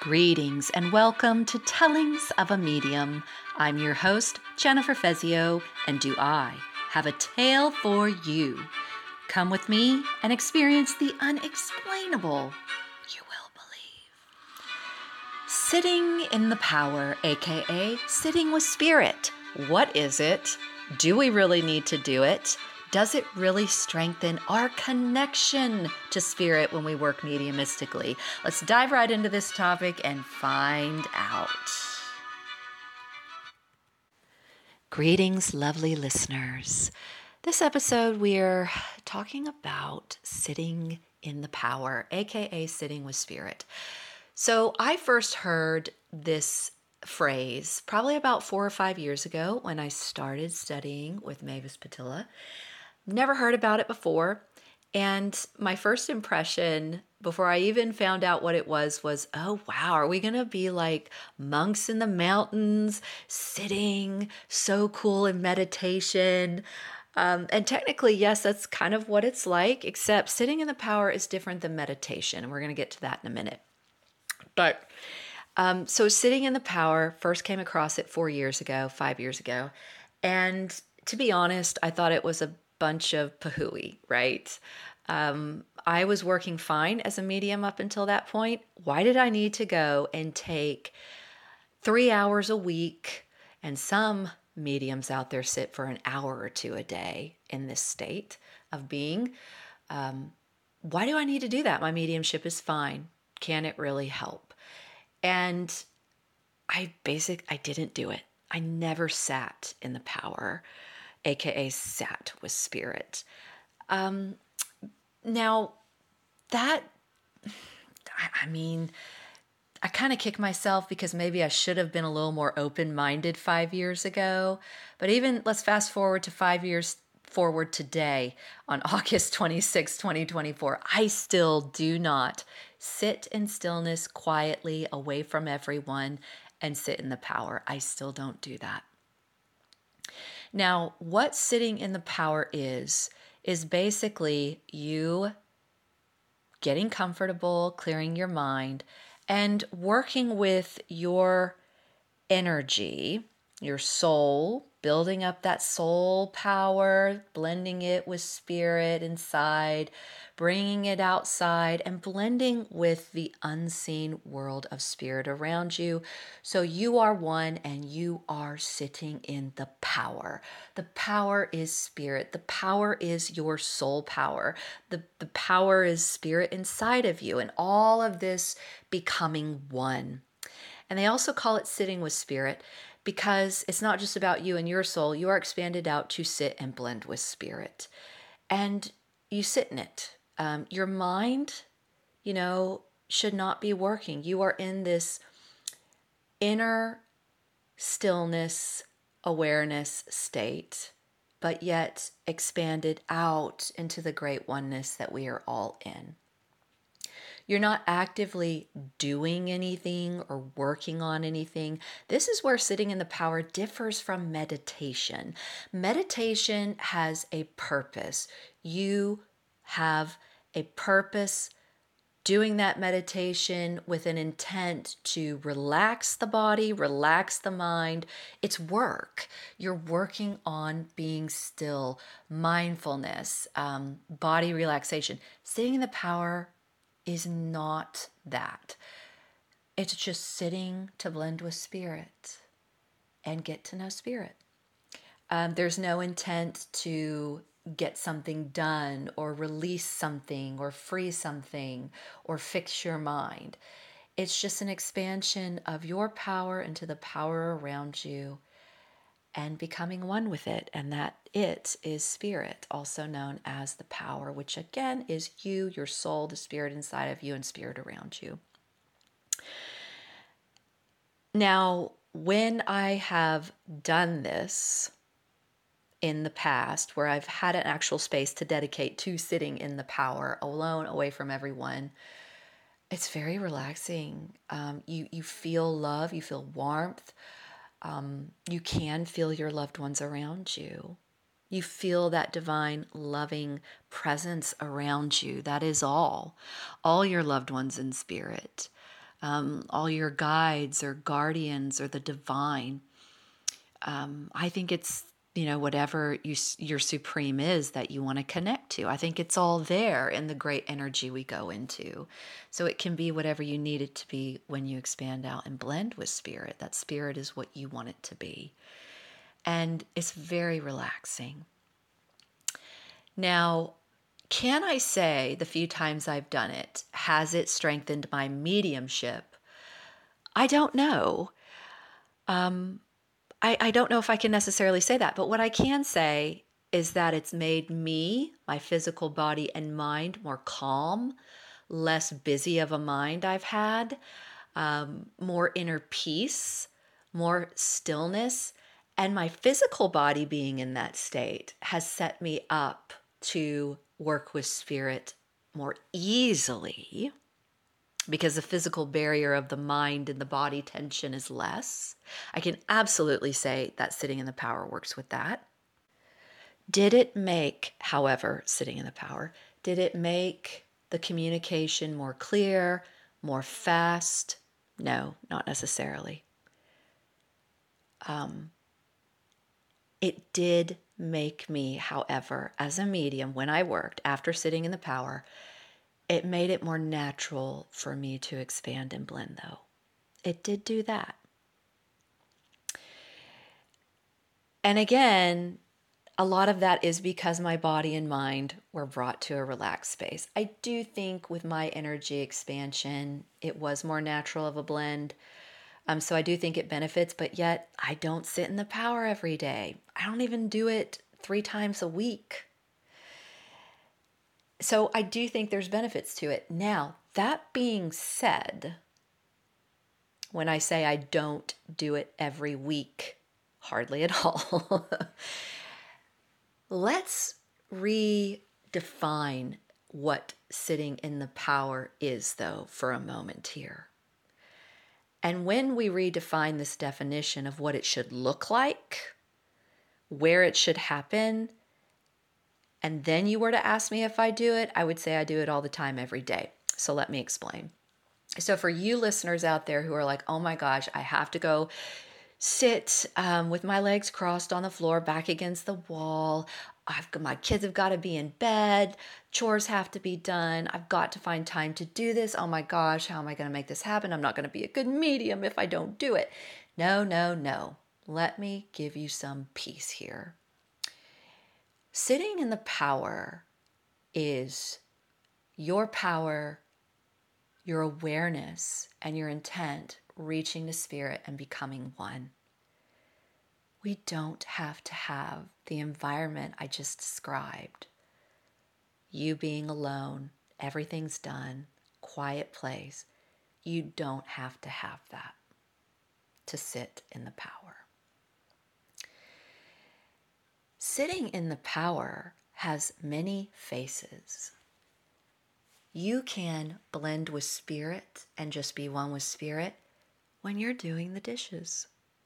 Greetings and welcome to Tellings of a Medium. I'm your host, Jennifer Fezio, and do I have a tale for you? Come with me and experience the unexplainable. You will believe. Sitting in the power, aka sitting with spirit. What is it? Do we really need to do it? Does it really strengthen our connection to spirit when we work mediumistically? Let's dive right into this topic and find out. Greetings, lovely listeners. This episode, we're talking about sitting in the power, aka sitting with spirit. So I first heard this phrase probably about 4 or 5 years ago when I started studying with Mavis Pattilla. Never heard about it before. And my first impression before I even found out what it was, oh, wow, are we going to be like monks in the mountains, sitting so cool in meditation? And technically, yes, that's kind of what it's like, except sitting in the power is different than meditation. And we're going to get to that in a minute. But so sitting in the power, first came across it 5 years ago. And to be honest, I thought it was a bunch of pahooey, right? I was working fine as a medium up until that point. Why did I need to go and take 3 hours a week? And some mediums out there sit for an hour or two a day in this state of being. Why do I need to do that? My mediumship is fine. Can it really help? And I didn't do it. I never sat in the power, aka sat with spirit. Now that, I kind of kick myself because maybe I should have been a little more open-minded 5 years ago. But even let's fast forward to 5 years forward today on August 26, 2024. I still do not sit in stillness quietly away from everyone and sit in the power. I still don't do that. Now, what sitting in the power is basically you getting comfortable, clearing your mind, and working with your energy, your soul, building up that soul power, blending it with spirit inside, bringing it outside, and blending with the unseen world of spirit around you. So you are one and you are sitting in the power. The power is spirit. The power is your soul power. The power is spirit inside of you, and all of this becoming one. And they also call it sitting with spirit because it's not just about you and your soul. You are expanded out to sit and blend with spirit. And you sit in it. Your mind, should not be working. You are in this inner stillness, awareness state, but yet expanded out into the great oneness that we are all in. You're not actively doing anything or working on anything. This is where sitting in the power differs from meditation. Meditation has a purpose. You have a purpose doing that meditation with an intent to relax the body, relax the mind. It's work. You're working on being still, mindfulness, body relaxation. Sitting in the power is not that. It's just sitting to blend with spirit and get to know spirit. There's no intent to get something done or release something or free something or fix your mind. It's just an expansion of your power into the power around you and becoming one with it. And that it is spirit, also known as the power, which again is you, your soul, the spirit inside of you, and spirit around you. Now, when I have done this in the past, where I've had an actual space to dedicate to sitting in the power, alone, away from everyone, it's very relaxing. You feel love, you feel warmth. You can feel your loved ones around you. You feel that divine, loving presence around you. That is all your loved ones in spirit. all your guides or guardians or the divine. I think it's, whatever your supreme is that you want to connect to. I think it's all there in the great energy we go into. So it can be whatever you need it to be when you expand out and blend with spirit. That spirit is what you want it to be. And it's very relaxing. Now, can I say the few times I've done it, has it strengthened my mediumship? I don't know. I don't know if I can necessarily say that, but what I can say is that it's made me, my physical body and mind, more calm, less busy of a mind I've had, more inner peace, more stillness. And my physical body being in that state has set me up to work with spirit more easily, because the physical barrier of the mind and the body tension is less. I can absolutely say that sitting in the power works with that. Did it make, however, sitting in the power, did it make the communication more clear, more fast? No, not necessarily. It did make me, however, as a medium, when I worked after sitting in the power, it made it more natural for me to expand and blend, though. It did do that. And again, a lot of that is because my body and mind were brought to a relaxed space. I do think with my energy expansion, it was more natural of a blend. So I do think it benefits, but yet I don't sit in the power every day. I don't even do it 3 times a week. So I do think there's benefits to it. Now, that being said, when I say I don't do it every week, hardly at all, let's redefine what sitting in the power is, though, for a moment here. And when we redefine this definition of what it should look like, where it should happen, and then you were to ask me if I do it, I would say I do it all the time, every day. So let me explain. So for you listeners out there who are like, oh my gosh, I have to go sit with my legs crossed on the floor, back against the wall. My kids have got to be in bed. Chores have to be done. I've got to find time to do this. Oh my gosh, how am I going to make this happen? I'm not going to be a good medium if I don't do it. No, no, no. Let me give you some peace here. Sitting in the power is your power, your awareness, and your intent reaching the spirit and becoming one. We don't have to have the environment I just described. You being alone, everything's done, quiet place. You don't have to have that to sit in the power. Sitting in the power has many faces. You can blend with spirit and just be one with spirit when you're doing the dishes.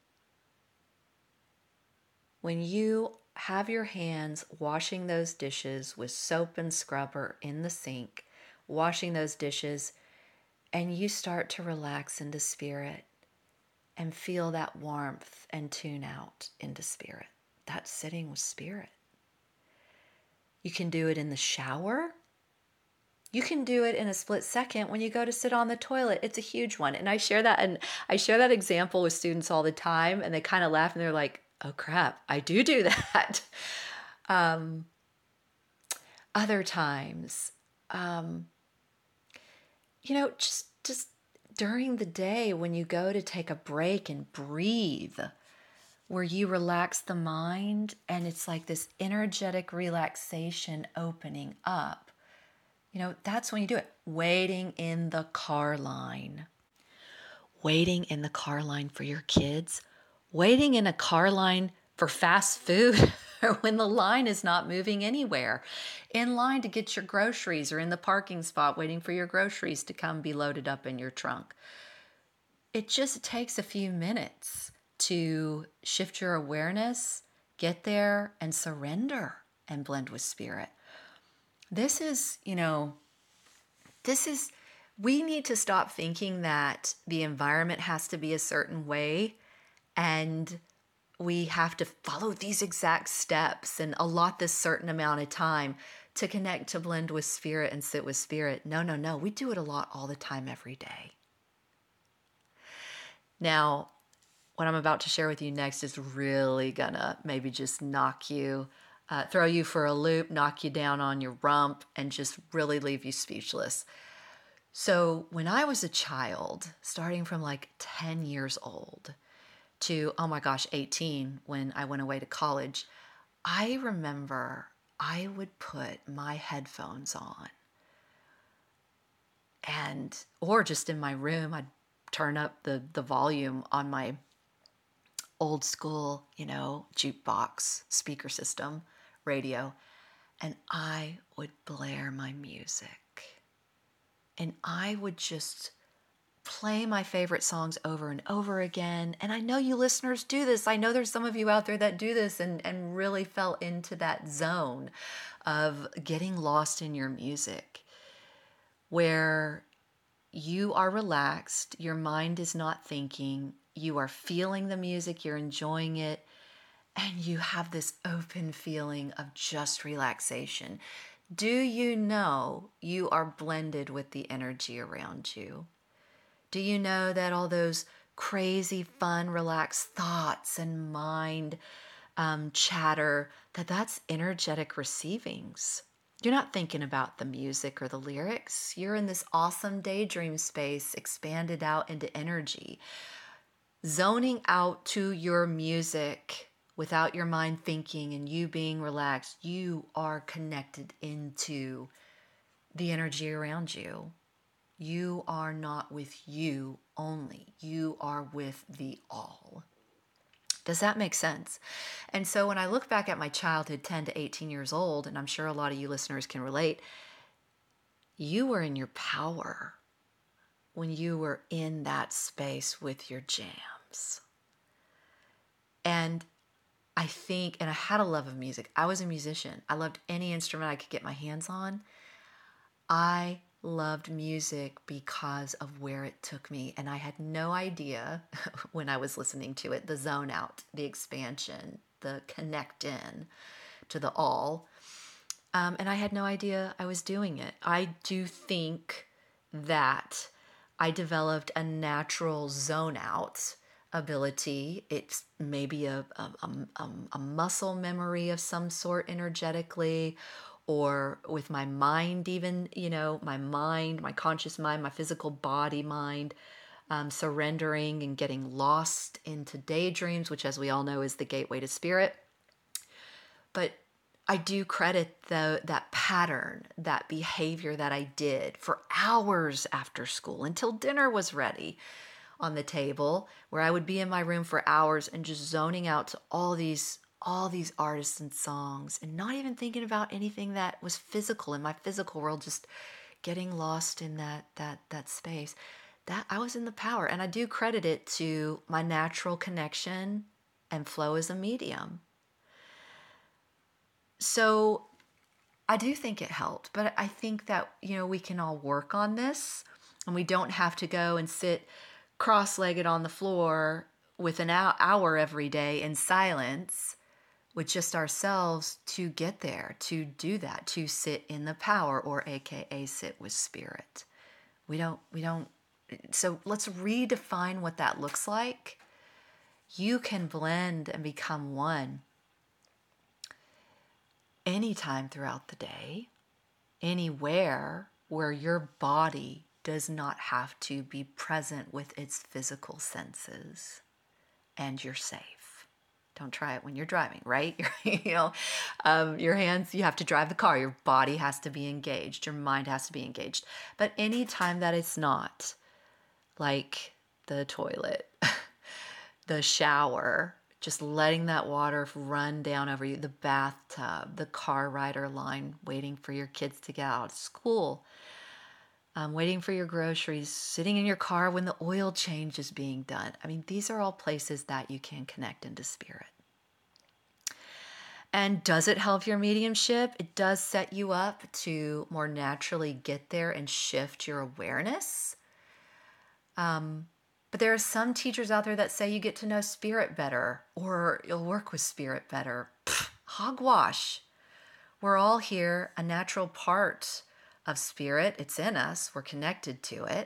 When you have your hands washing those dishes with soap and scrubber in the sink, washing those dishes, and you start to relax into spirit and feel that warmth and tune out into spirit. That's sitting with spirit. You can do it in the shower. You can do it in a split second when you go to sit on the toilet. It's a huge one. And I share that example with students all the time, and they kind of laugh and they're like, oh crap, I do that. Other times, just during the day when you go to take a break and breathe, where you relax the mind and it's like this energetic relaxation opening up. That's when you do it. Waiting in the car line. Waiting in the car line for your kids. Waiting in a car line for fast food or when the line is not moving anywhere. In line to get your groceries or in the parking spot waiting for your groceries to come be loaded up in your trunk. It just takes a few minutes to shift your awareness, get there, and surrender and blend with spirit. This is We need to stop thinking that the environment has to be a certain way and we have to follow these exact steps and allot this certain amount of time to connect, to blend with spirit and sit with spirit. No, no, no. We do it a lot all the time, every day. Now, what I'm about to share with you next is really gonna maybe just throw you for a loop, knock you down on your rump, and just really leave you speechless. So when I was a child, starting from like 10 years old to, oh my gosh, 18 when I went away to college, I remember I would put my headphones on or just in my room, I'd turn up the volume on my old school, jukebox speaker system radio, and I would blare my music. And I would just play my favorite songs over and over again. And I know you listeners do this. I know there's some of you out there that do this and really fell into that zone of getting lost in your music, where you are relaxed, your mind is not thinking, you are feeling the music, you're enjoying it, and you have this open feeling of just relaxation. Do you know you are blended with the energy around you? Do you know that all those crazy, fun, relaxed thoughts and mind chatter, that's energetic receivings? You're not thinking about the music or the lyrics. You're in this awesome daydream space, expanded out into energy. Zoning out to your music without your mind thinking and you being relaxed, you are connected into the energy around you. You are not with you only. You are with the all. Does that make sense? And so when I look back at my childhood, 10 to 18 years old, and I'm sure a lot of you listeners can relate, you were in your power when you were in that space with your jams. And I think, and I had a love of music. I was a musician. I loved any instrument I could get my hands on. I loved music because of where it took me. And I had no idea when I was listening to it, the zone out, the expansion, the connect in to the all. And I had no idea I was doing it. I do think that I developed a natural zone out ability. It's maybe a muscle memory of some sort energetically, or with my mind even, my mind, my conscious mind, my physical body mind, surrendering and getting lost into daydreams, which as we all know is the gateway to spirit. But I do credit that pattern, that behavior that I did for hours after school until dinner was ready on the table, where I would be in my room for hours and just zoning out to all these artists and songs and not even thinking about anything that was physical in my physical world, just getting lost in that space. That I was in the power, and I do credit it to my natural connection and flow as a medium. So I do think it helped, but I think that, we can all work on this, and we don't have to go and sit cross-legged on the floor with an hour every day in silence with just ourselves to get there, to do that, to sit in the power, or AKA sit with spirit. We don't, so let's redefine what that looks like. You can blend and become one anytime throughout the day, anywhere where your body does not have to be present with its physical senses, and you're safe. Don't try it when you're driving, right? Your hands, you have to drive the car. Your body has to be engaged. Your mind has to be engaged. But anytime that it's not, like the toilet, the shower, just letting that water run down over you, the bathtub, the car rider line, waiting for your kids to get out of school, waiting for your groceries, sitting in your car when the oil change is being done. I mean, these are all places that you can connect into spirit. And does it help your mediumship? It does set you up to more naturally get there and shift your awareness. But there are some teachers out there that say you get to know spirit better or you'll work with spirit better. Hogwash. We're all here, a natural part of spirit. It's in us. We're connected to it.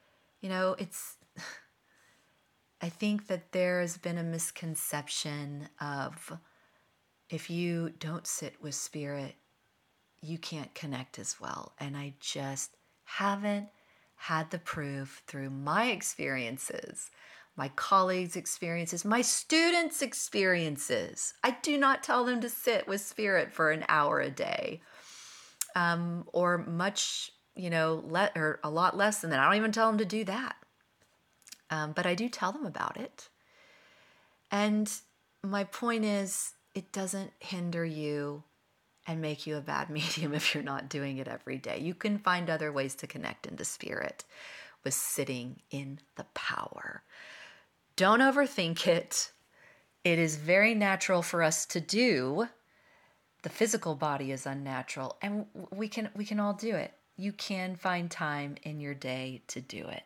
I think that there has been a misconception of if you don't sit with spirit, you can't connect as well. And I just haven't had the proof through my experiences, my colleagues' experiences, my students' experiences. I do not tell them to sit with spirit for an hour a day, or much, or a lot less than that. I don't even tell them to do that. But I do tell them about it. And my point is, it doesn't hinder you and make you a bad medium if you're not doing it every day. You can find other ways to connect into spirit with sitting in the power. Don't overthink it. It is very natural for us to do. The physical body is unnatural, and we can all do it. You can find time in your day to do it.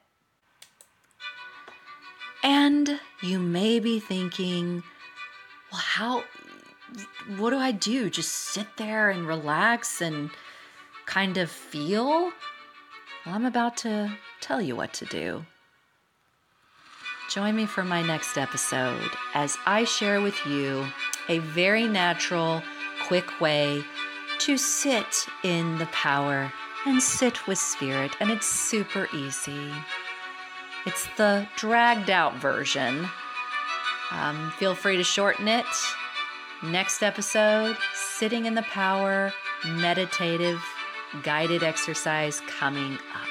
And you may be thinking, well, what do I do? Just sit there and relax and kind of feel? Well, I'm about to tell you what to do. Join me for my next episode as I share with you a very natural, quick way to sit in the power and sit with spirit. And it's super easy. It's the dragged out version. Feel free to shorten it. Next episode, sitting in the power, meditative, guided exercise coming up.